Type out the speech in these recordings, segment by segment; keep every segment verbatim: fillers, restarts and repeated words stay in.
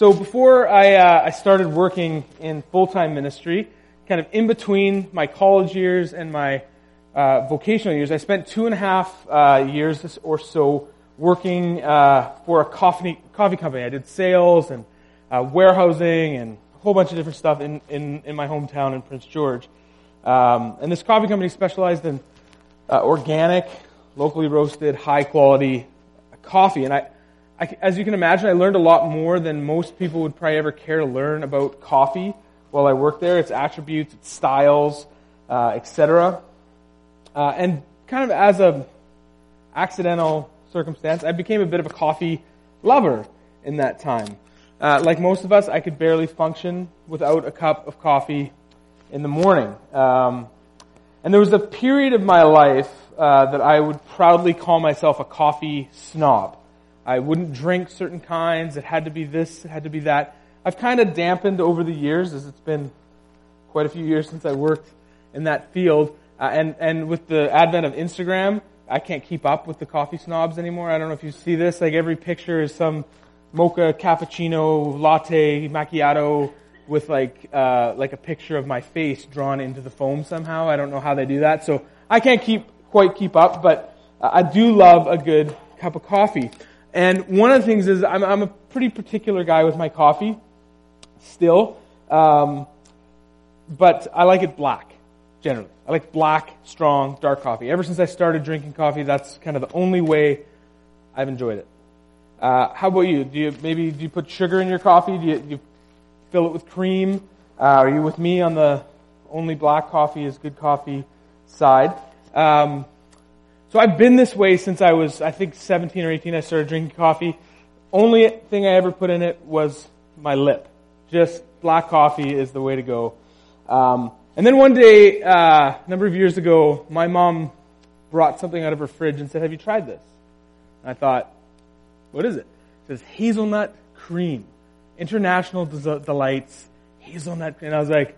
So before I, uh, I started working in full-time ministry, kind of in between my college years and my uh, vocational years, I spent two and a half uh, years or so working uh, for a coffee coffee company. I did sales and uh, warehousing and a whole bunch of different stuff in, in, in my hometown in Prince George. Um, and this coffee company specialized in uh, organic, locally roasted, high-quality coffee. And I I, as you can imagine, I learned a lot more than most people would probably ever care to learn about coffee while I worked there, its attributes, its styles, uh, et cetera. Uh, and kind of as a accidental circumstance, I became a bit of a coffee lover in that time. Uh, like most of us, I could barely function without a cup of coffee in the morning. Um, and there was a period of my life uh, that I would proudly call myself a coffee snob. I wouldn't drink certain kinds. It had to be this, it had to be that. I've kind of dampened over the years, as it's been quite a few years since I worked in that field. Uh, and, and with the advent of Instagram, I can't keep up with the coffee snobs anymore. I don't know if you see this. Like every picture is some mocha, cappuccino, latte, macchiato with like uh, like a picture of my face drawn into the foam somehow. I don't know how they do that. So I can't keep quite keep up, but I do love a good cup of coffee. And one of the things is I'm, I'm a pretty particular guy with my coffee still, um, but I like it black, generally. I like black, strong, dark coffee. Ever since I started drinking coffee, that's kind of the only way I've enjoyed it. Uh, how about you? Do you maybe do you put sugar in your coffee? Do you, do you fill it with cream? Uh, are you with me on the only black coffee is good coffee side? Um, So I've been this way since I was, I think, seventeen or eighteen. I started drinking coffee. Only thing I ever put in it was my lip. Just black coffee is the way to go. Um, and then one day, uh, a number of years ago, my mom brought something out of her fridge and said, "Have you tried this?" And I thought, what is it? It says hazelnut cream. International Des- Delights hazelnut cream. And I was like,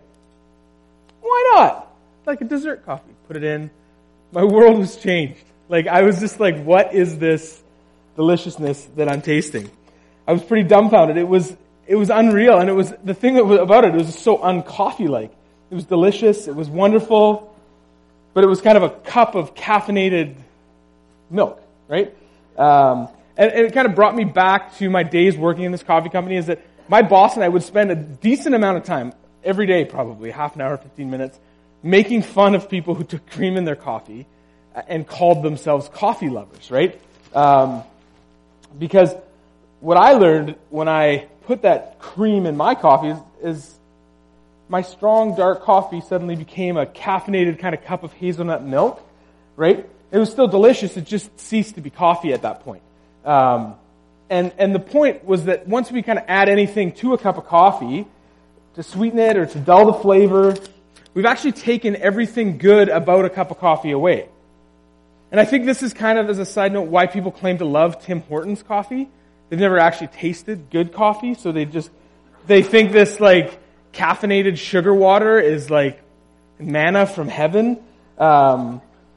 why not? Like a dessert coffee. Put it in. My world was changed. Like, I was just like, what is this deliciousness that I'm tasting? I was pretty dumbfounded. It was, it was unreal. And it was, the thing that was about it, it was so un-coffee-like. It was delicious. It was wonderful. But it was kind of a cup of caffeinated milk, right? Um, and, and it kind of brought me back to my days working in this coffee company, is that my boss and I would spend a decent amount of time, every day probably, half an hour, fifteen minutes, making fun of people who took cream in their coffee and called themselves coffee lovers, right? Um, because what I learned when I put that cream in my coffee is, is my strong dark coffee suddenly became a caffeinated kind of cup of hazelnut milk, right? It was still delicious. It just ceased to be coffee at that point. Um, and, and the point was that once we kind of add anything to a cup of coffee to sweeten it or to dull the flavor, we've actually taken everything good about a cup of coffee away. And I think this is kind of, as a side note, why people claim to love Tim Hortons coffee. They've never actually tasted good coffee, so they just, they think this like caffeinated sugar water is like manna from heaven. Um,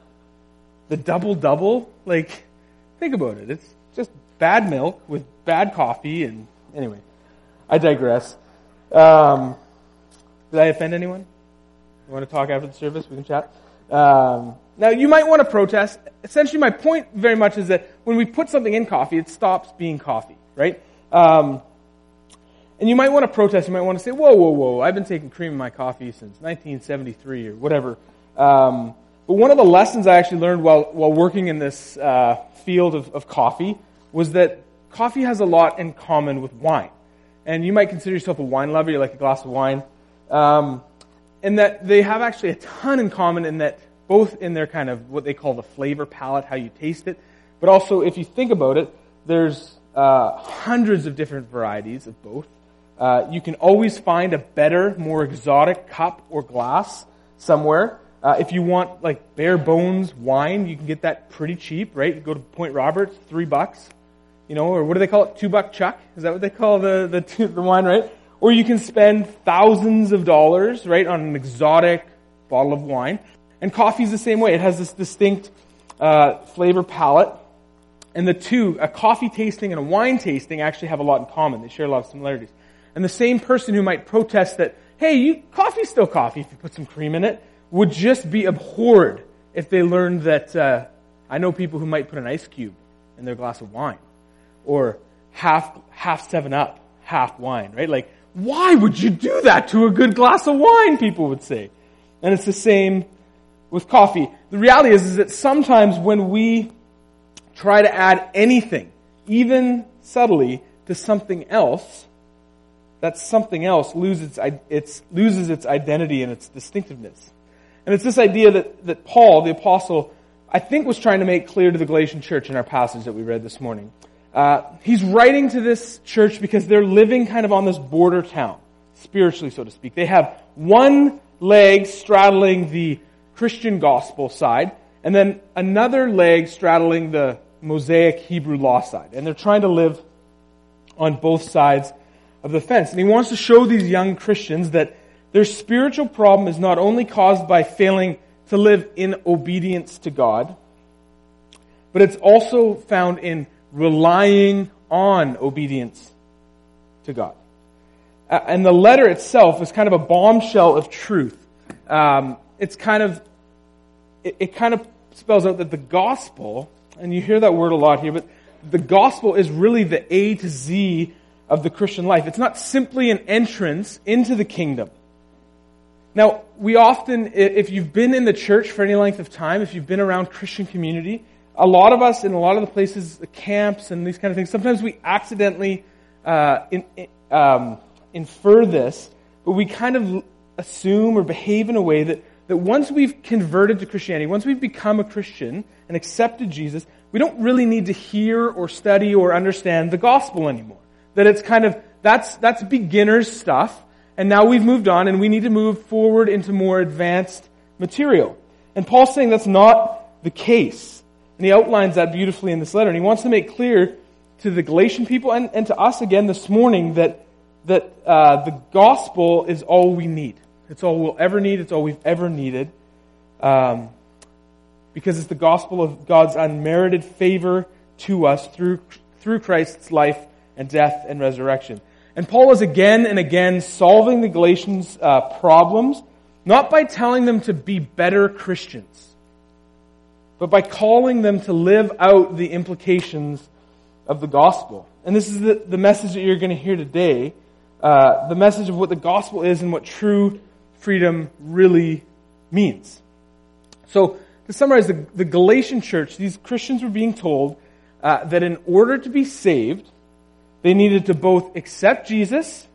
the double-double, like, think about it. It's just bad milk with bad coffee, and anyway, I digress. Um, did I offend anyone? You want to talk after the service? We can chat. Um, now, you might want to protest. Essentially, my point very much is that when we put something in coffee, it stops being coffee, right? Um, and you might want to protest. You might want to say, whoa, whoa, whoa, I've been taking cream in my coffee since nineteen seventy-three or whatever. Um, but one of the lessons I actually learned while while working in this uh, field of, of coffee was that coffee has a lot in common with wine. And you might consider yourself a wine lover. You like a glass of wine. Um And that they have actually a ton in common in that both in their kind of what they call the flavor palette, how you taste it, but also if you think about it, there's uh, hundreds of different varieties of both. Uh, you can always find a better, more exotic cup or glass somewhere. Uh, if you want like bare bones wine, you can get that pretty cheap, right? You go to Point Roberts, three bucks, you know, or what do they call it? Two buck chuck? Is that what they call the the, the wine, right? Or you can spend thousands of dollars, right, on an exotic bottle of wine. And coffee's the same way. It has this distinct uh, flavor palette. And the two, a coffee tasting and a wine tasting, actually have a lot in common. They share a lot of similarities. And the same person who might protest that, hey, you, coffee's still coffee if you put some cream in it, would just be abhorred if they learned that, uh, I know people who might put an ice cube in their glass of wine. Or half, half seven up, half wine, right? Like, why would you do that to a good glass of wine, people would say. And it's the same with coffee. The reality is, is that sometimes when we try to add anything, even subtly, to something else, that something else loses its, its, loses its identity and its distinctiveness. And it's this idea that, that Paul, the apostle, I think was trying to make clear to the Galatian church in our passage that we read this morning. Uh, he's writing to this church because they're living kind of on this border town, spiritually, so to speak. They have one leg straddling the Christian gospel side, and then another leg straddling the Mosaic Hebrew law side. And they're trying to live on both sides of the fence. And he wants to show these young Christians that their spiritual problem is not only caused by failing to live in obedience to God, but it's also found in relying on obedience to God. Uh, and the letter itself is kind of a bombshell of truth. Um, it's kind of, it, it kind of spells out that the gospel, and you hear that word a lot here, but the gospel is really the A to Z of the Christian life. It's not simply an entrance into the kingdom. Now, we often, if you've been in the church for any length of time, if you've been around Christian community, a lot of us in a lot of the places, the camps and these kind of things, sometimes we accidentally uh, in, um, infer this, but we kind of assume or behave in a way that, that once we've converted to Christianity, once we've become a Christian and accepted Jesus, we don't really need to hear or study or understand the gospel anymore. That it's kind of, that's, that's beginner's stuff, and now we've moved on and we need to move forward into more advanced material. And Paul's saying that's not the case. And he outlines that beautifully in this letter. And he wants to make clear to the Galatian people and, and to us again this morning that, that uh, the gospel is all we need. It's all we'll ever need. It's all we've ever needed. Um, because it's the gospel of God's unmerited favor to us through, through Christ's life and death and resurrection. And Paul is again and again solving the Galatians' uh, problems, not by telling them to be better Christians, but by calling them to live out the implications of the gospel. And this is the, the message that you're going to hear today, uh, the message of what the gospel is and what true freedom really means. So, to summarize, the, the Galatian church, these Christians were being told uh, that in order to be saved, they needed to both accept Jesus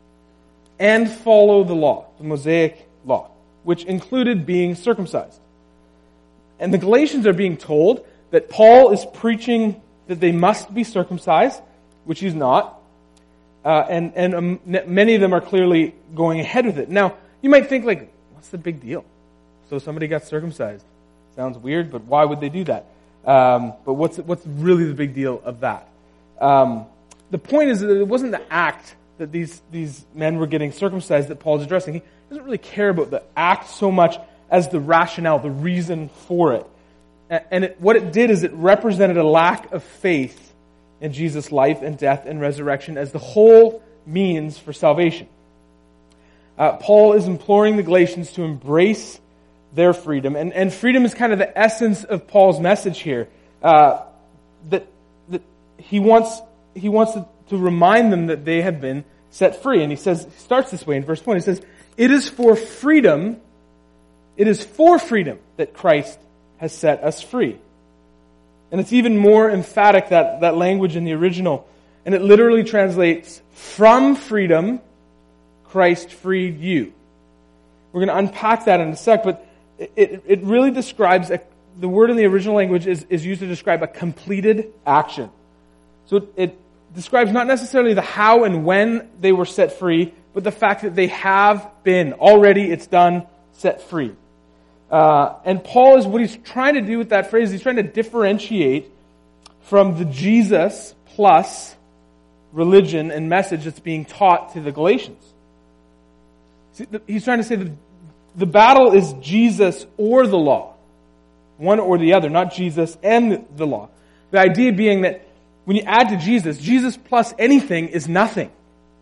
and follow the law, the Mosaic law, which included being circumcised. And the Galatians are being told that Paul is preaching that they must be circumcised, which he's not. Uh, and and um, many of them are clearly going ahead with it. Now, you might think, like, what's the big deal? So somebody got circumcised. Sounds weird, but why would they do that? Um, but what's what's really the big deal of that? Um, the point is that it wasn't the act that these, these men were getting circumcised that Paul's addressing. He doesn't really care about the act so much as the rationale, the reason for it. And it, what it did is it represented a lack of faith in Jesus' life and death and resurrection as the whole means for salvation. Uh, Paul is imploring the Galatians to embrace their freedom. And, and freedom is kind of the essence of Paul's message here. Uh, that, that he wants, he wants to, to remind them that they have been set free. And he says, he starts this way in verse one. He says, it is for freedom, it is for freedom that Christ has set us free. And it's even more emphatic, that, that language in the original. And it literally translates, from freedom, Christ freed you. We're going to unpack that in a sec, but it, it really describes, a, the word in the original language is, is used to describe a completed action. So it, it describes not necessarily the how and when they were set free, but the fact that they have been, already it's done, set free. Uh, and Paul is, what he's trying to do with that phrase, he's trying to differentiate from the Jesus plus religion and message that's being taught to the Galatians. See, he's trying to say that the battle is Jesus or the law. One or the other, not Jesus and the law. The idea being that when you add to Jesus, Jesus plus anything is nothing.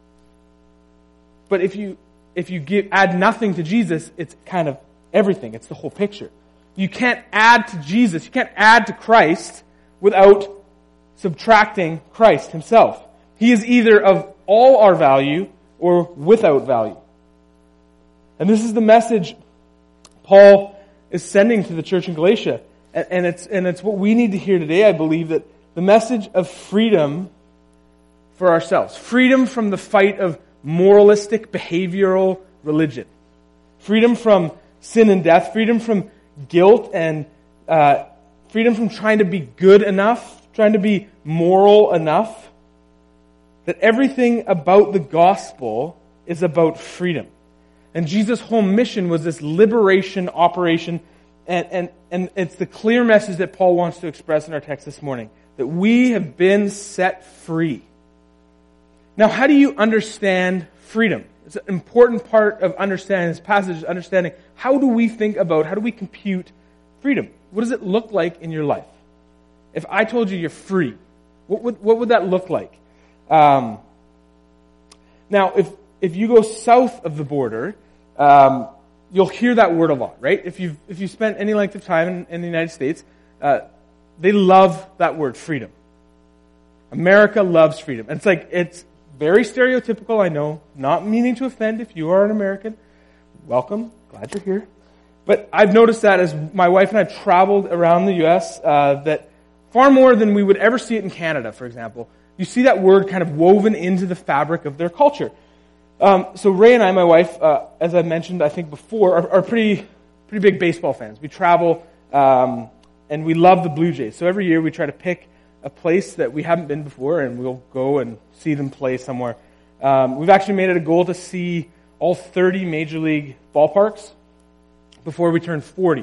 But if you if you give, add nothing to Jesus, it's kind of everything. It's the whole picture. You can't add to Jesus, you can't add to Christ without subtracting Christ himself. He is either of all our value or without value. And this is the message Paul is sending to the church in Galatia. And it's, and it's what we need to hear today, I believe, that the message of freedom for ourselves. Freedom from the fight of moralistic, behavioral religion. Freedom from sin and death. Freedom from guilt and uh, freedom from trying to be good enough, trying to be moral enough. That everything about the gospel is about freedom. And Jesus' whole mission was this liberation operation, and, and, and it's the clear message that Paul wants to express in our text this morning, that we have been set free. Now, how do you understand freedom? It's an important part of understanding this passage, is understanding how do we think about, how do we compute freedom? What does it look like in your life? If I told you you're free, what would, what would that look like? Um, now, if if you go south of the border, um, you'll hear that word a lot, right? If you've if you spent any length of time in, in the United States, uh, they love that word, freedom. America loves freedom. And it's like, it's very stereotypical, I know, not meaning to offend if you are an American. Welcome, glad you're here. But I've noticed that as my wife and I have traveled around the U S, uh, that far more than we would ever see it in Canada, for example, you see that word kind of woven into the fabric of their culture. Um, so Ray and I, my wife, uh, as I mentioned, I think before, are, are pretty pretty big baseball fans. We travel, um, and we love the Blue Jays. So every year we try to pick a place that we haven't been before, and we'll go and see them play somewhere. Um, we've actually made it a goal to see all thirty Major League ballparks before we turn forty.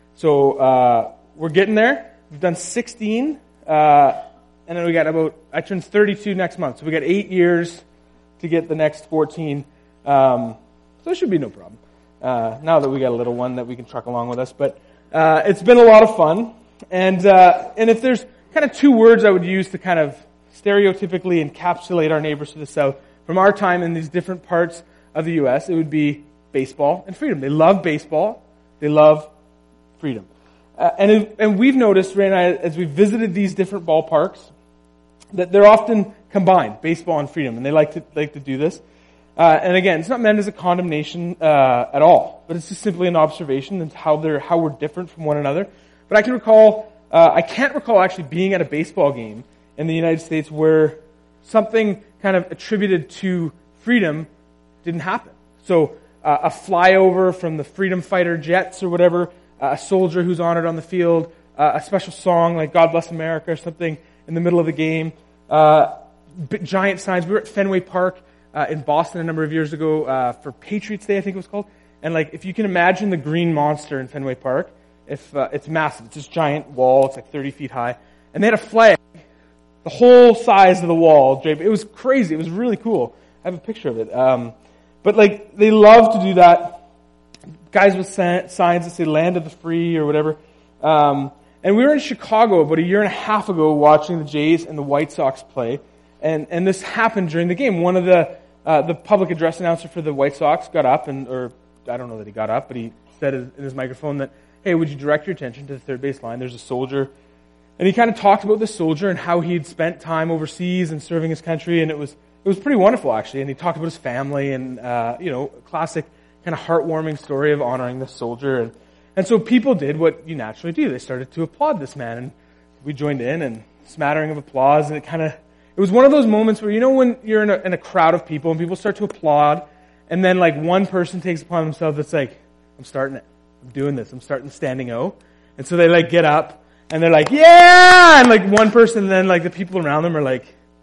So uh, we're getting there. We've done sixteen, uh, and then we got about, I turn thirty-two next month, so we got eight years to get the next fourteen. Um, so it should be no problem. Uh, now that we got a little one that we can truck along with us. But uh, it's been a lot of fun. And uh, and if there's kind of two words I would use to kind of stereotypically encapsulate our neighbors to the south from our time in these different parts of the U S, it would be baseball and freedom. They love baseball. They love freedom. Uh, and it, and we've noticed, Ray and I, as we've visited these different ballparks, that they're often combined, baseball and freedom, and they like to like to do this. Uh, and again, it's not meant as a condemnation uh, at all, but it's just simply an observation of how they're how we're different from one another. But I can recall, uh, I can't recall actually being at a baseball game in the United States where something kind of attributed to freedom didn't happen. So uh, a flyover from the freedom fighter jets or whatever, uh, a soldier who's honored on the field, uh, a special song like God Bless America or something in the middle of the game, uh, giant signs. We were at Fenway Park uh, in Boston a number of years ago uh, for Patriots Day, I think it was called. And like, if you can imagine the green monster in Fenway Park, if uh, it's massive, it's this giant wall, it's like thirty feet high, and they had a flag, the whole size of the wall draped. It was crazy. It was really cool. I have a picture of it. Um, but like, they love to do that. Guys with signs that say "Land of the Free" or whatever. Um, And we were in Chicago about a year and a half ago watching the Jays and the White Sox play. And, and this happened during the game. One of the, uh, the public address announcer for the White Sox got up and, or I don't know that he got up, but he said in his microphone that, hey, would you direct your attention to the third base line? There's a soldier. And he kind of talked about the soldier and how he'd spent time overseas and serving his country. And it was, it was pretty wonderful actually. And he talked about his family and, uh, you know, a classic kind of heartwarming story of honoring the soldier. And, And so people did what you naturally do. They started to applaud this man, and we joined in, and smattering of applause, and it kind of, it was one of those moments where, you know, when you're in a, in a crowd of people, and people start to applaud, and then like one person takes upon themselves, it's like, I'm starting it. I'm doing this. I'm starting standing O. And so they like get up, and they're like, yeah! And like one person, and then like the people around them are like,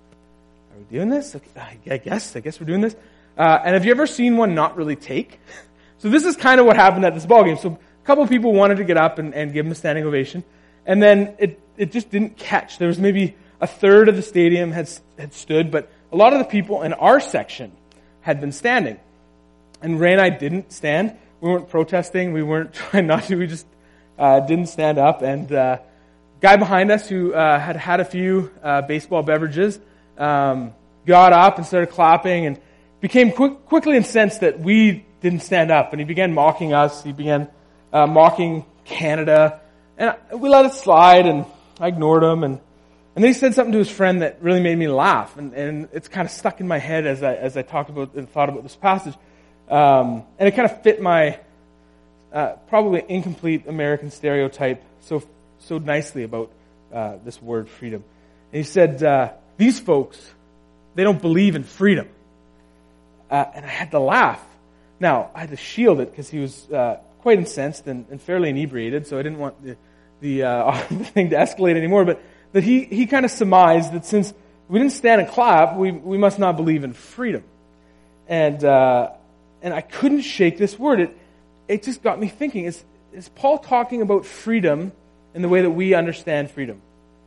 are we doing this? I guess, I guess we're doing this. Uh, and have you ever seen one not really take? So this is kind of what happened at this ballgame. So a couple of people wanted to get up and, and give him a standing ovation, and then it it just didn't catch. There was maybe a third of the stadium had had stood, but a lot of the people in our section had been standing. And Ray and I didn't stand. We weren't protesting. We weren't trying not to. We just uh, didn't stand up. And uh, guy behind us who uh, had had a few uh, baseball beverages um, got up and started clapping and became quick, quickly incensed that we didn't stand up. And he began mocking us. He began uh, mocking Canada. And we let it slide, and I ignored him. And, and then he said something to his friend that really made me laugh. And, and it's kind of stuck in my head as I, as I talked about and thought about this passage. Um, and it kind of fit my uh, probably incomplete American stereotype so so nicely about uh, this word freedom. And he said, uh, these folks, they don't believe in freedom. Uh, and I had to laugh. Now, I had to shield it because he was uh, quite incensed and, and fairly inebriated, so I didn't want the, the, uh, the thing to escalate anymore. But that he, he kind of surmised that since we didn't stand and clap, we, we must not believe in freedom. And uh, and I couldn't shake this word. It it just got me thinking, is, is Paul talking about freedom in the way that we understand freedom?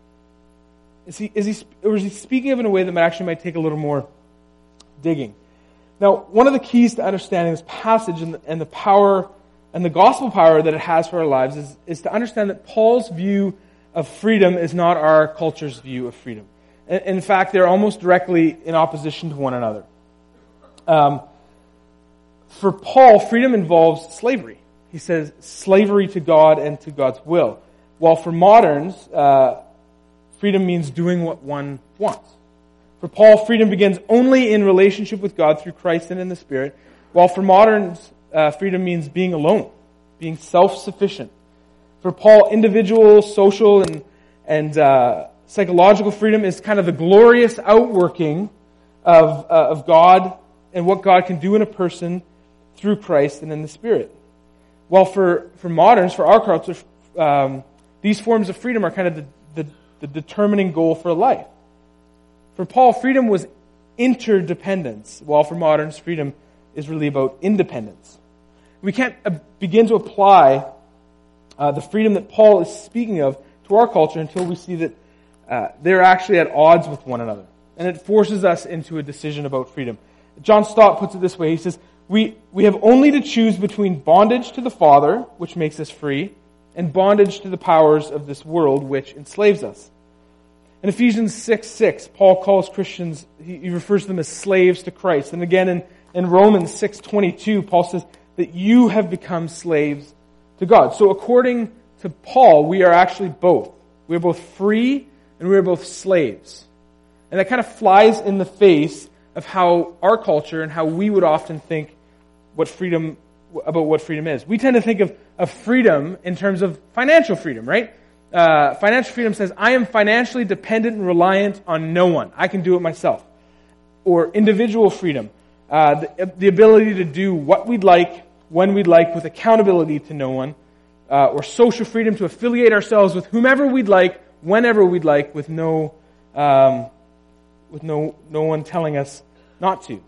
Is he, is he, or is he speaking of it in a way that might actually might take a little more digging? Now, one of the keys to understanding this passage and the, and the power and the gospel power that it has for our lives is, is to understand that Paul's view of freedom is not our culture's view of freedom. In, in fact, they're almost directly in opposition to one another. Um, for Paul, freedom involves slavery. He says slavery to God and to God's will. While for moderns, uh, freedom means doing what one wants. For Paul, freedom begins only in relationship with God through Christ and in the Spirit, while for moderns, uh, freedom means being alone, being self-sufficient. For Paul, individual, social, and, and uh, psychological freedom is kind of the glorious outworking of, uh, of God and what God can do in a person through Christ and in the Spirit. While for, for moderns, for our culture, um, these forms of freedom are kind of the, the, the determining goal for life. For Paul, freedom was interdependence, while for moderns, freedom is really about independence. We can't begin to apply uh, the freedom that Paul is speaking of to our culture until we see that uh, they're actually at odds with one another. And it forces us into a decision about freedom. John Stott puts it this way. He says, we, we have only to choose between bondage to the Father, which makes us free, and bondage to the powers of this world, which enslaves us. In Ephesians six six, Paul calls Christians, he, he refers to them as slaves to Christ. And again in, in Romans six twenty-two, Paul says that you have become slaves to God. So according to Paul, we are actually both. We are both free and we are both slaves. And that kind of flies in the face of how our culture and how we would often think what freedom, about what freedom is. We tend to think of, of freedom in terms of financial freedom, right? Uh, financial freedom says, I am financially dependent and reliant on no one. I can do it myself. Or individual freedom, uh, the, the ability to do what we'd like, when we'd like, with accountability to no one. Uh, or social freedom to affiliate ourselves with whomever we'd like, whenever we'd like, with no, um, with no, no one telling us not to.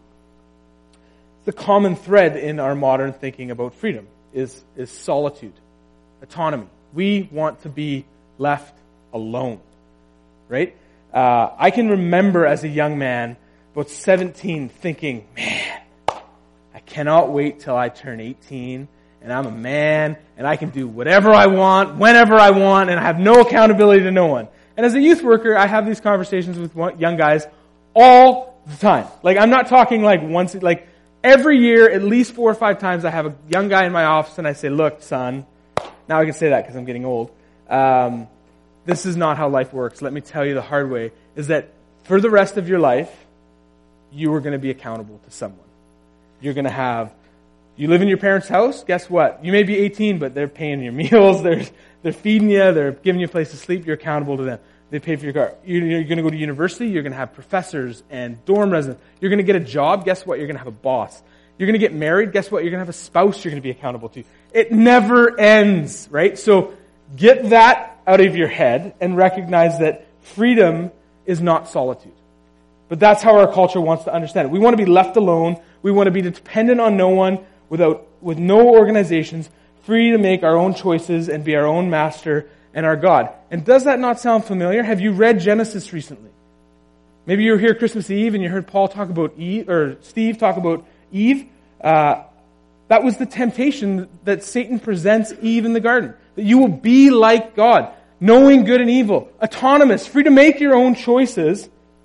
The common thread in our modern thinking about freedom is, is solitude, autonomy. We want to be left alone, right? Uh, I can remember as a young man, about seventeen, thinking, man, I cannot wait till I turn eighteen, and I'm a man, and I can do whatever I want, whenever I want, and I have no accountability to no one. And as a youth worker, I have these conversations with young guys all the time. Like, I'm not talking like once, like every year, at least four or five times, I have a young guy in my office, and I say, look, son, now I can say that because I'm getting old. Um, this is not how life works. Let me tell you the hard way, is that for the rest of your life, you are going to be accountable to someone. You're going to have, you live in your parents' house, guess what? You may be eighteen, but they're paying your meals, they're, they're feeding you, they're giving you a place to sleep, you're accountable to them. They pay for your car. You're, you're going to go to university, you're going to have professors and dorm residents. You're going to get a job, guess what? You're going to have a boss. You're going to get married, guess what? You're going to have a spouse you're going to be accountable to. It never ends, right? So get that out of your head and recognize that freedom is not solitude. But that's how our culture wants to understand it. We want to be left alone. We want to be dependent on no one, without, with no organizations, free to make our own choices and be our own master and our God. And does that not sound familiar? Have you read Genesis recently? Maybe you were here Christmas Eve and you heard Paul talk about Eve, or Steve talk about Eve. Uh, that was the temptation that Satan presents Eve in the garden. That you will be like God. knowing good and evil, autonomous, free to make your own choices.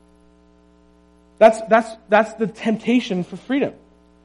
That's, that's, that's the temptation for freedom.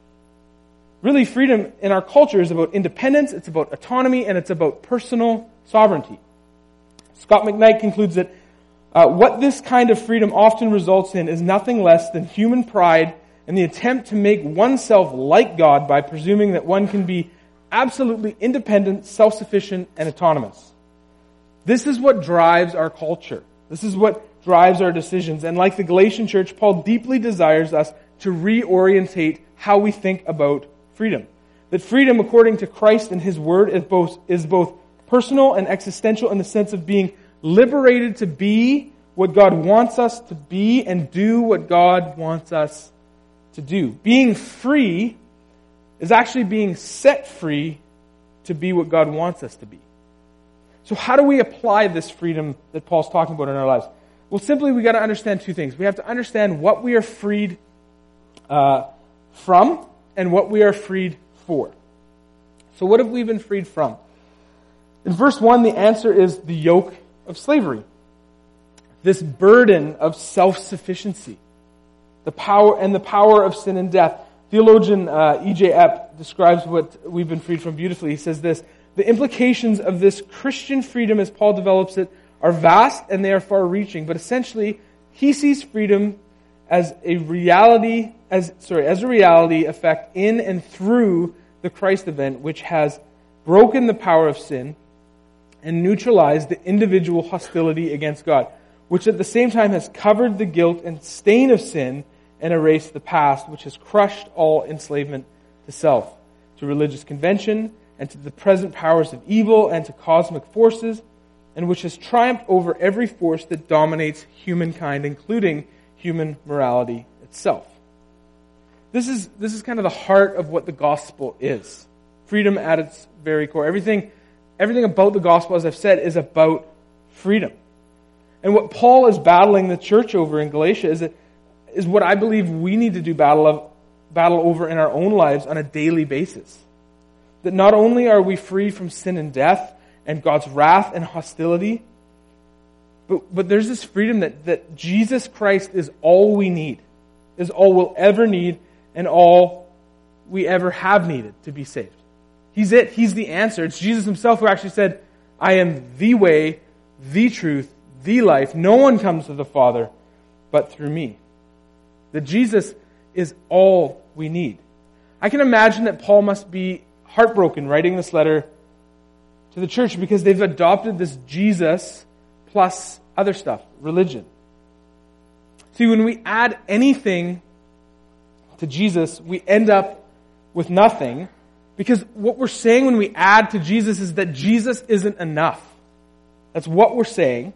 Really, freedom in our culture is about independence, it's about autonomy, and it's about personal sovereignty. Scott McKnight concludes that uh, what this kind of freedom often results in is nothing less than human pride and the attempt to make oneself like God by presuming that one can be absolutely independent, self-sufficient, and autonomous. This is what drives our culture. This is what drives our decisions. And like the Galatian church, Paul deeply desires us to reorientate how we think about freedom. That freedom, according to Christ and His Word, is both, is both personal and existential in the sense of being liberated to be what God wants us to be and do what God wants us to do. Being free is actually being set free to be what God wants us to be. So how do we apply this freedom that Paul's talking about in our lives? Well, simply we got to understand two things. We have to understand what we are freed uh, from and what we are freed for. So what have we been freed from? In verse one, the answer is the yoke of slavery. This burden of self-sufficiency. The power and the power of sin and death. Theologian uh, E J Epp describes what we've been freed from beautifully. He says this: the implications of this Christian freedom, as Paul develops it, are vast and they are far-reaching. But essentially, he sees freedom as a reality, as sorry, as a reality effect in and through the Christ event, which has broken the power of sin and neutralized the individual hostility against God, which at the same time has covered the guilt and stain of sin and erased the past, which has crushed all enslavement to self, to religious convention, and to the present powers of evil, and to cosmic forces, and which has triumphed over every force that dominates humankind, including human morality itself. This is, this is kind of the heart of what the gospel is. Freedom at its very core. Everything, everything about the gospel, as I've said, is about freedom. And what Paul is battling the church over in Galatia is, it, is what I believe we need to do battle, of, battle over in our own lives on a daily basis. That not only are we free from sin and death and God's wrath and hostility, but, but there's this freedom that, that Jesus Christ is all we need, is all we'll ever need, and all we ever have needed to be saved. He's it. He's the answer. It's Jesus Himself who actually said, I am the way, the truth, the life. No one comes to the Father but through me. That Jesus is all we need. I can imagine that Paul must be heartbroken writing this letter to the church because they've adopted this Jesus plus other stuff, religion. See, when we add anything to Jesus, we end up with nothing, because what we're saying when we add to Jesus is that Jesus isn't enough. That's what we're saying.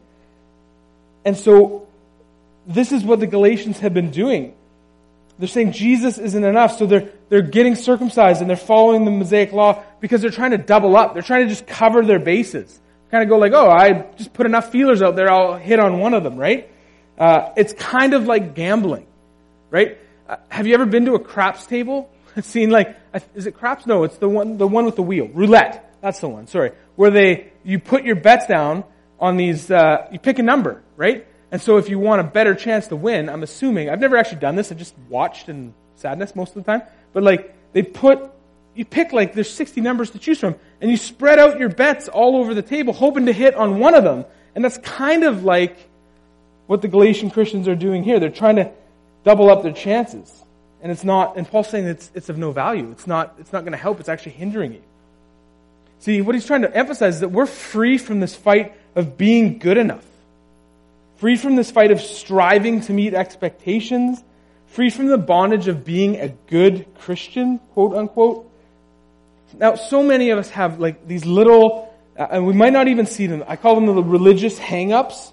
And so, this is what the Galatians have been doing. They're saying Jesus isn't enough, so they're they're getting circumcised and they're following the Mosaic law because they're trying to double up. They're trying to just cover their bases. Kind of go like, oh, I just put enough feelers out there, I'll hit on one of them, right? Uh, it's kind of like gambling, right? Uh, have you ever been to a craps table? It's seen like, is it craps? No, it's the one the one with the wheel. Roulette. That's the one, sorry. Where they, you put your bets down on these, uh, you pick a number, right? And so if you want a better chance to win, I'm assuming, I've never actually done this, I've just watched in sadness most of the time, but like, they put, you pick like, there's sixty numbers to choose from, and you spread out your bets all over the table, hoping to hit on one of them. And that's kind of like what the Galatian Christians are doing here. They're trying to double up their chances. And it's not, and Paul's saying it's, it's of no value. It's not, it's not going to help, it's actually hindering you. See, what he's trying to emphasize is that we're free from this fight of being good enough. Free from this fight of striving to meet expectations. Free from the bondage of being a good Christian, quote unquote. Now, so many of us have like these little, uh, and we might not even see them. I call them the religious hang-ups.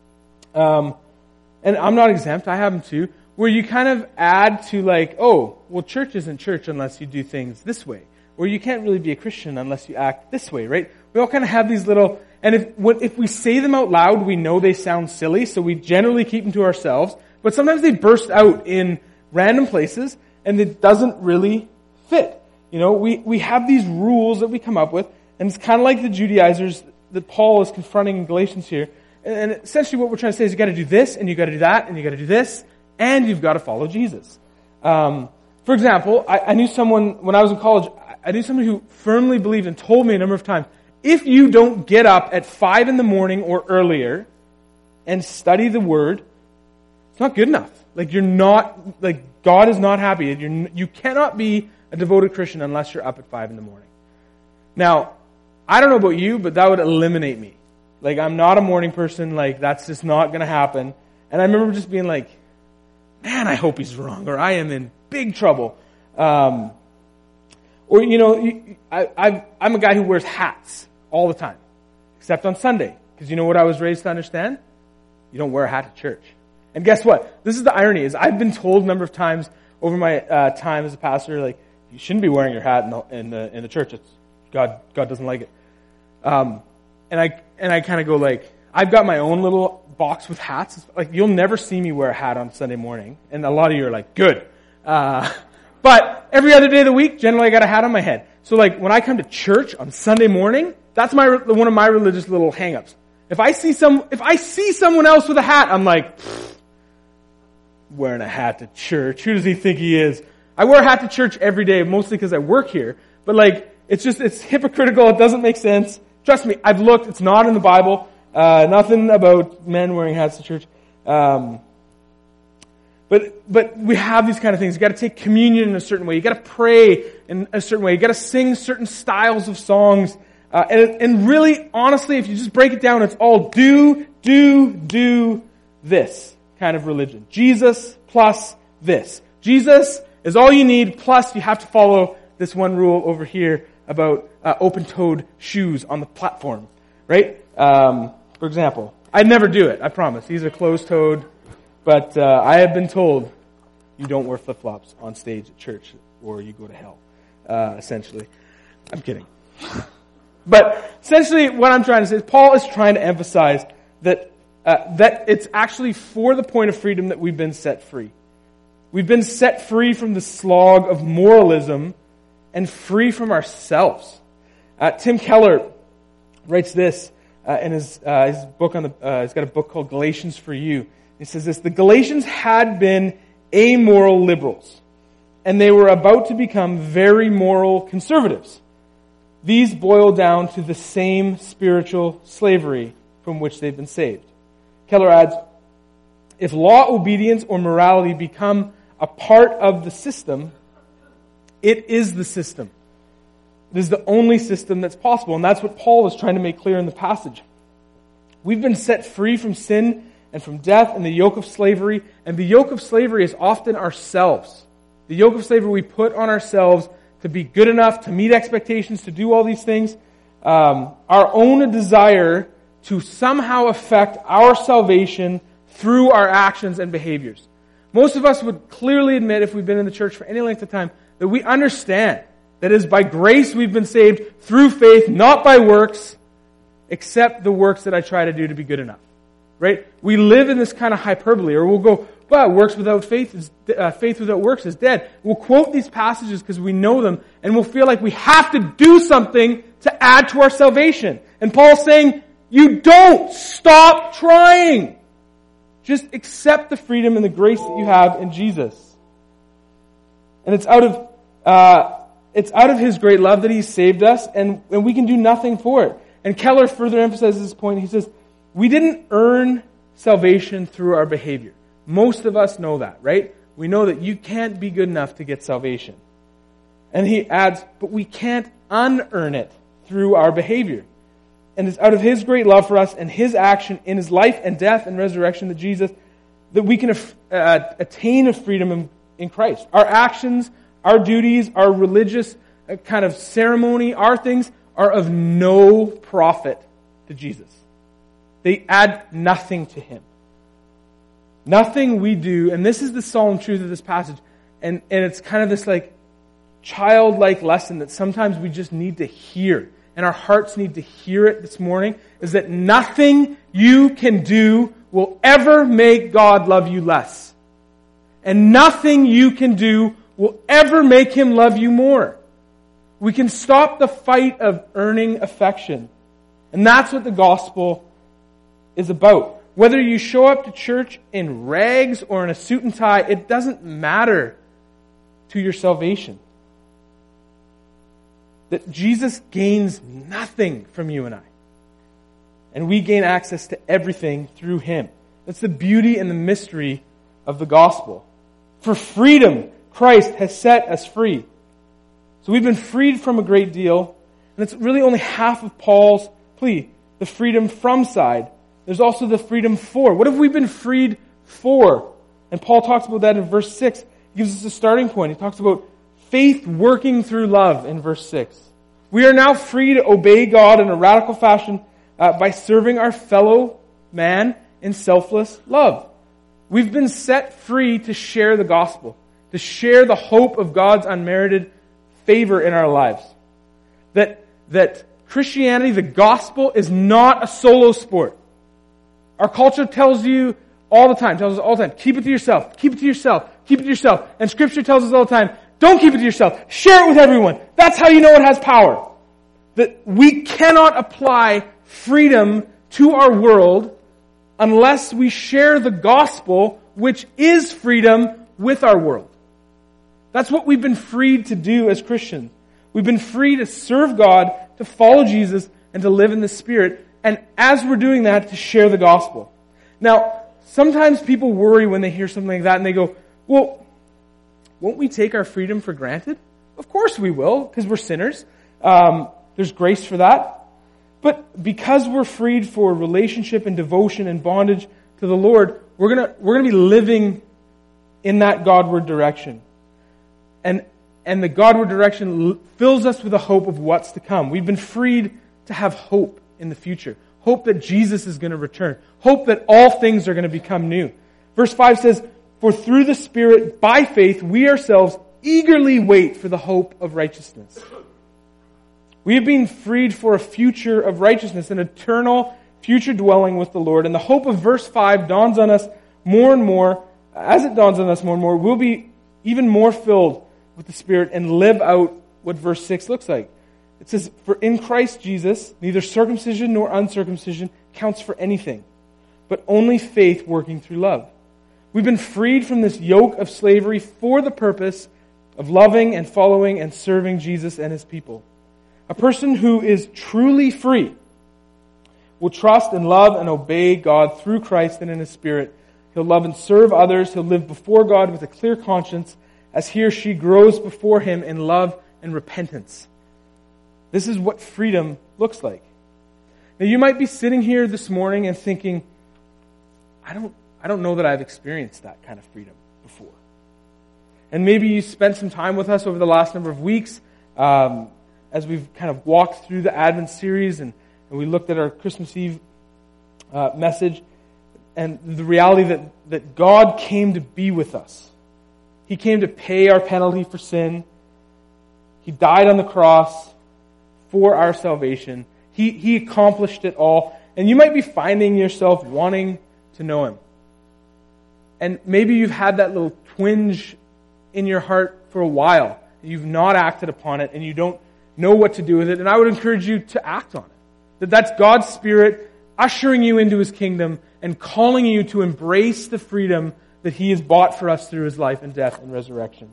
Um, and I'm not exempt, I have them too. Where you kind of add to like, oh, well, church isn't church unless you do things this way. Or you can't really be a Christian unless you act this way, right? We all kind of have these little, and if what, if we say them out loud, we know they sound silly, so we generally keep them to ourselves. But sometimes they burst out in random places, and it doesn't really fit. You know, we, we have these rules that we come up with, and it's kind of like the Judaizers that Paul is confronting in Galatians here. And, and essentially what we're trying to say is you got to do this, and you got to do that, and you got to do this, and you've got to follow Jesus. Um, for example, I, I knew someone, when I was in college, I knew someone who firmly believed and told me a number of times, if you don't get up at five in the morning or earlier and study the Word, it's not good enough. Like you're not, like God is not happy. You're, you cannot be a devoted Christian unless you're up at five in the morning. Now, I don't know about you, but that would eliminate me. Like I'm not a morning person. Like that's just not going to happen. And I remember just being like, man, I hope he's wrong, or I am in big trouble. Um, or you know, I, I've, I'm a guy who wears hats all the time, except on Sunday, because you know what I was raised to understand? You don't wear a hat to church. And guess what? This is the irony, is I've been told a number of times over my uh, time as a pastor, like, you shouldn't be wearing your hat in the, in the, in the church. It's, God, God doesn't like it. Um, and I, and I kind of go like, I've got my own little box with hats. Like, you'll never see me wear a hat on Sunday morning. And a lot of you are like, good. Uh, but every other day of the week, generally I got a hat on my head. So like, when I come to church on Sunday morning, that's my, one of my religious little hang-ups. If I see some, if I see someone else with a hat, I'm like, wearing a hat to church. Who does he think he is? I wear a hat to church every day, mostly because I work here. But like, it's just, it's hypocritical. It doesn't make sense. Trust me, I've looked. It's not in the Bible. Uh, nothing about men wearing hats to church. Um, but, but we have these kind of things. You gotta take communion in a certain way. You gotta pray in a certain way. You gotta sing certain styles of songs. Uh, and, and really, honestly, if you just break it down, it's all do, do, do this kind of religion. Jesus plus this. Jesus is all you need, plus you have to follow this one rule over here about uh, open-toed shoes on the platform, right? Um, for example, I'd never do it, I promise. These are closed-toed, but uh, I have been told you don't wear flip-flops on stage at church or you go to hell, uh, essentially. I'm kidding. But essentially what I'm trying to say is Paul is trying to emphasize that uh, that it's actually for the point of freedom that we've been set free. We've been set free from the slog of moralism and free from ourselves. Uh, Tim Keller writes this uh, in his, uh, his book on the. Uh, he's got a book called Galatians for You. He says this: the Galatians had been amoral liberals, and they were about to become very moral conservatives. These boil down to the same spiritual slavery from which they've been saved. Keller adds, if law obedience or morality become a part of the system, it is the system. It is the only system that's possible. And that's what Paul is trying to make clear in the passage. We've been set free from sin and from death and the yoke of slavery. And the yoke of slavery is often ourselves. The yoke of slavery we put on ourselves to be good enough, to meet expectations, to do all these things. Um, our own desire to somehow affect our salvation through our actions and behaviors. Most of us would clearly admit, if we've been in the church for any length of time, that we understand that it is by grace we've been saved through faith, not by works, except the works that I try to do to be good enough. Right? We live in this kind of hyperbole, or we'll go, well, works without faith is uh, faith without works is dead. We'll quote these passages because we know them, and we'll feel like we have to do something to add to our salvation. And Paul's saying, you don't stop trying. Just accept the freedom and the grace that you have in Jesus. And it's out of uh, it's out of His great love that He saved us, and, and we can do nothing for it. And Keller further emphasizes this point. He says, we didn't earn salvation through our behavior. Most of us know that, right? We know that you can't be good enough to get salvation. And he adds, but we can't unearn it through our behavior. And it's out of His great love for us and His action in His life and death and resurrection to Jesus that we can uh, attain a freedom in, in Christ. Our actions, our duties, our religious uh, kind of ceremony, our things are of no profit to Jesus. They add nothing to Him. Nothing we do, and this is the solemn truth of this passage, and, and it's kind of this like childlike lesson that sometimes we just need to hear, and our hearts need to hear it this morning, is that nothing you can do will ever make God love you less. And nothing you can do will ever make Him love you more. We can stop the fight of earning affection. And that's what the gospel is about. Whether you show up to church in rags or in a suit and tie, it doesn't matter to your salvation. That Jesus gains nothing from you and I. And we gain access to everything through Him. That's the beauty and the mystery of the gospel. For freedom, Christ has set us free. So we've been freed from a great deal, and it's really only half of Paul's plea, the freedom from side. There's also the freedom for. What have we been freed for? And Paul talks about that in verse six. He gives us a starting point. He talks about faith working through love in verse six. We are now free to obey God in a radical fashion uh, by serving our fellow man in selfless love. We've been set free to share the gospel, to share the hope of God's unmerited favor in our lives. That, that Christianity, the gospel, is not a solo sport. Our culture tells you all the time, tells us all the time, keep it to yourself, keep it to yourself, keep it to yourself. And Scripture tells us all the time, don't keep it to yourself, share it with everyone. That's how you know it has power. That we cannot apply freedom to our world unless we share the gospel, which is freedom, with our world. That's what we've been freed to do as Christians. We've been free to serve God, to follow Jesus, and to live in the Spirit. And as we're doing that, to share the gospel. Now, sometimes people worry when they hear something like that and they go, well, won't we take our freedom for granted? Of course we will, because we're sinners. Um, there's grace for that. But because we're freed for relationship and devotion and bondage to the Lord, we're gonna we're gonna be living in that Godward direction. And and the Godward direction fills us with a hope of what's to come. We've been freed to have hope in the future. Hope that Jesus is going to return. Hope that all things are going to become new. Verse five says, for through the Spirit, by faith, we ourselves eagerly wait for the hope of righteousness. We have been freed for a future of righteousness, an eternal future dwelling with the Lord. And the hope of verse five dawns on us more and more. As it dawns on us more and more, we'll be even more filled with the Spirit and live out what verse six looks like. It says, for in Christ Jesus, neither circumcision nor uncircumcision counts for anything, but only faith working through love. We've been freed from this yoke of slavery for the purpose of loving and following and serving Jesus and His people. A person who is truly free will trust and love and obey God through Christ and in His Spirit. He'll love and serve others. He'll live before God with a clear conscience as he or she grows before Him in love and repentance. This is what freedom looks like. Now you might be sitting here this morning and thinking, I don't, I don't know that I've experienced that kind of freedom before. And maybe you spent some time with us over the last number of weeks, um, as we've kind of walked through the Advent series and, and we looked at our Christmas Eve uh, message and the reality that, that God came to be with us. He came to pay our penalty for sin. He died on the cross for our salvation. He, he accomplished it all. And you might be finding yourself wanting to know Him. And maybe you've had that little twinge in your heart for a while. You've not acted upon it and you don't know what to do with it. And I would encourage you to act on it. That that's God's Spirit ushering you into His kingdom and calling you to embrace the freedom that He has bought for us through His life and death and resurrection.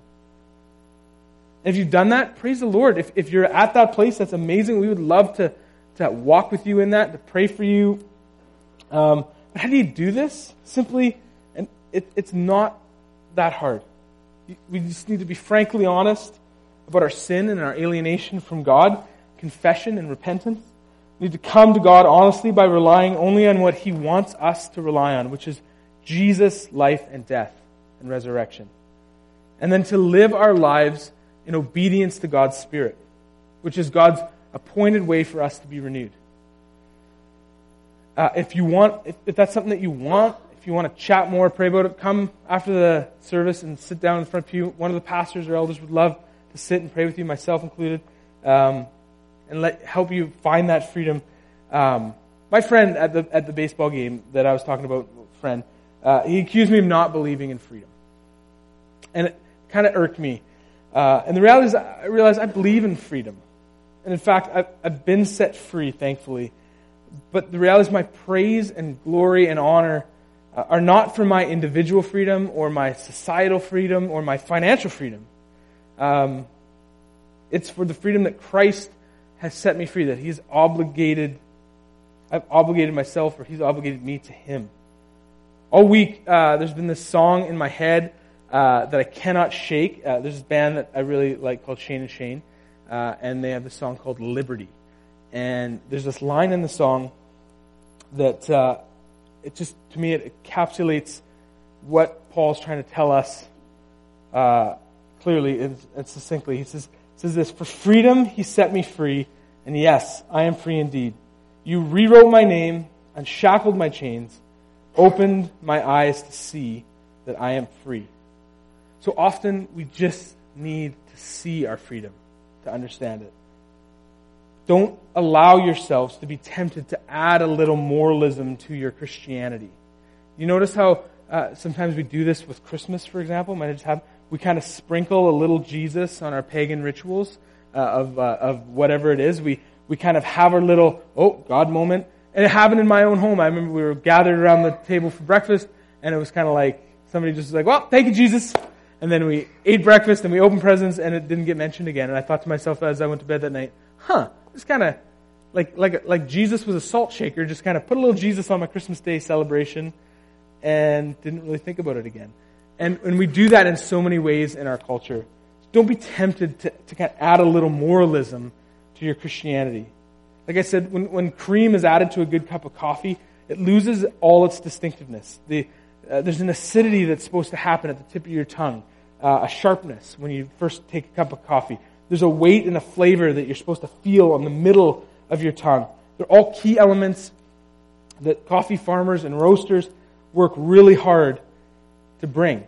And if you've done that, praise the Lord. If, if you're at that place, that's amazing. We would love to, to walk with you in that, to pray for you. Um, but how do you do this? Simply, and it, it's not that hard. We just need to be frankly honest about our sin and our alienation from God, confession and repentance. We need to come to God honestly by relying only on what He wants us to rely on, which is Jesus' life and death and resurrection. And then to live our lives in obedience to God's Spirit, which is God's appointed way for us to be renewed. Uh, if you want, if, if that's something that you want, if you want to chat more, pray about it, come after the service and sit down in the front pew. One of the pastors or elders would love to sit and pray with you, myself included, um, and let help you find that freedom. Um, my friend at the at the baseball game that I was talking about, friend, uh, he accused me of not believing in freedom, and it kind of irked me. Uh, and the reality is, I realized I believe in freedom, and in fact, I've, I've been set free, thankfully. But the reality is my praise and glory and honor uh, are not for my individual freedom or my societal freedom or my financial freedom. Um, it's for the freedom that Christ has set me free, that He's obligated, I've obligated myself or He's obligated me to Him. All week, uh, there's been this song in my head uh, that I cannot shake. Uh, there's this band that I really like called Shane and Shane, uh, and they have this song called Liberty. And there's this line in the song that uh, it just, to me, it encapsulates what Paul's trying to tell us uh, clearly and, and succinctly. He says, says this, "For freedom He set me free, and yes, I am free indeed. You rewrote my name, unshackled my chains, opened my eyes to see that I am free." So often we just need to see our freedom, to understand it. Don't allow yourselves to be tempted to add a little moralism to your Christianity. You notice how uh, sometimes we do this with Christmas, for example. Might just have we kind of sprinkle a little Jesus on our pagan rituals uh, of uh, of whatever it is. We we kind of have our little oh God moment, and it happened in my own home. I remember we were gathered around the table for breakfast, and it was kind of like somebody just was like, "Well, thank you, Jesus." And then we ate breakfast and we opened presents, and it didn't get mentioned again. And I thought to myself as I went to bed that night, "Huh." It's kind of like like like Jesus was a salt shaker, just kind of put a little Jesus on my Christmas Day celebration and didn't really think about it again. And, and we do that in so many ways in our culture. Don't be tempted to, to kind of add a little moralism to your Christianity. Like I said, when, when cream is added to a good cup of coffee, it loses all its distinctiveness. The, uh, there's an acidity that's supposed to happen at the tip of your tongue, uh, a sharpness when you first take a cup of coffee. There's a weight and a flavor that you're supposed to feel on the middle of your tongue. They're all key elements that coffee farmers and roasters work really hard to bring.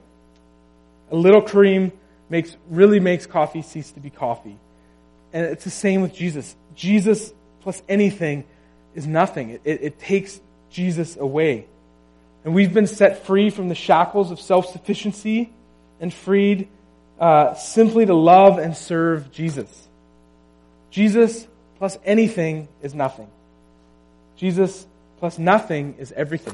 A little cream makes really makes coffee cease to be coffee. And it's the same with Jesus. Jesus plus anything is nothing. It, it, it takes Jesus away. And we've been set free from the shackles of self-sufficiency and freed Uh, simply to love and serve Jesus. Jesus plus anything is nothing. Jesus plus nothing is everything.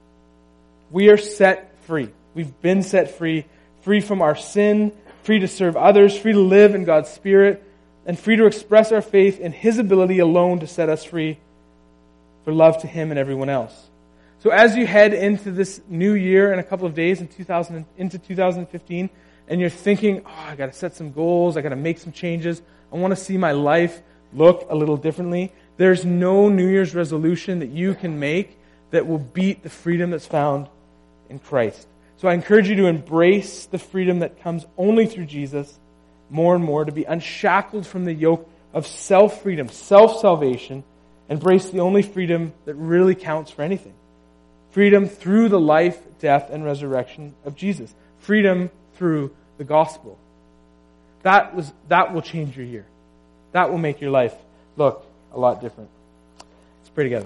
We are set free. We've been set free, free from our sin, free to serve others, free to live in God's Spirit, and free to express our faith in His ability alone to set us free for love to Him and everyone else. So as you head into this new year in a couple of days in two thousand, into two thousand fifteen, and you're thinking, oh, I got to set some goals, I got to make some changes, I want to see my life look a little differently. There's no New Year's resolution that you can make that will beat the freedom that's found in Christ. So I encourage you to embrace the freedom that comes only through Jesus more and more, to be unshackled from the yoke of self-freedom, self-salvation, embrace the only freedom that really counts for anything. Freedom through the life, death, and resurrection of Jesus. Freedom through the gospel. That was that will change your year. That will make your life look a lot different. Let's pray together.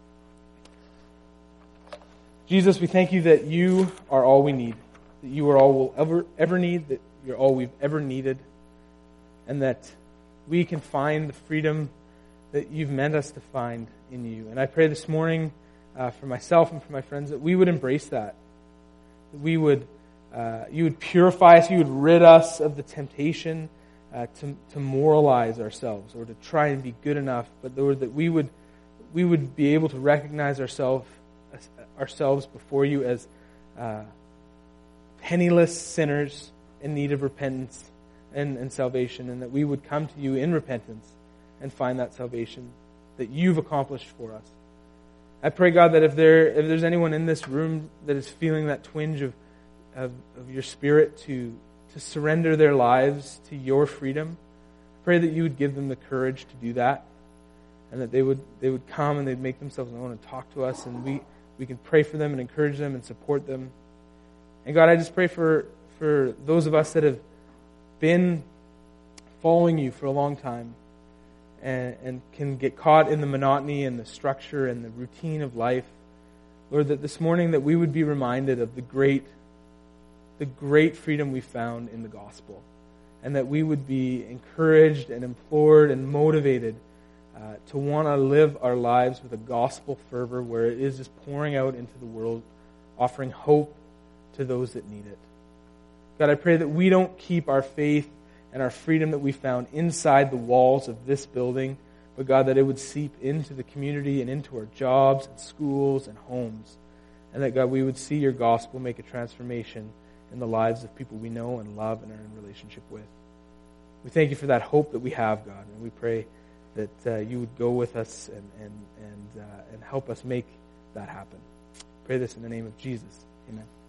Jesus, we thank you that you are all we need, that you are all we'll ever ever need, that you're all we've ever needed, and that we can find the freedom that you've meant us to find in you. And I pray this morning uh, for myself and for my friends that we would embrace that. That we would Uh, you would purify us, you would rid us of the temptation uh, to, to moralize ourselves or to try and be good enough, but Lord, that we would we would be able to recognize ourselves ourselves before you as uh, penniless sinners in need of repentance and, and salvation, and that we would come to you in repentance and find that salvation that you've accomplished for us. I pray, God, that if there if there's anyone in this room that is feeling that twinge of Of, of your Spirit to to surrender their lives to your freedom, pray that you would give them the courage to do that, and that they would they would come and they'd make themselves known and talk to us, and we, we can pray for them and encourage them and support them. And God, I just pray for, for those of us that have been following you for a long time and, and can get caught in the monotony and the structure and the routine of life. Lord, that this morning that we would be reminded of the great the great freedom we found in the gospel, and that we would be encouraged and implored and motivated uh, to want to live our lives with a gospel fervor where it is just pouring out into the world, offering hope to those that need it. God, I pray that we don't keep our faith and our freedom that we found inside the walls of this building, but God, that it would seep into the community and into our jobs and schools and homes. And that, God, we would see your gospel make a transformation in the lives of people we know and love and are in relationship with. We thank you for that hope that we have, God, and we pray that uh, you would go with us and and and, uh, and help us make that happen. Pray this in the name of Jesus. Amen.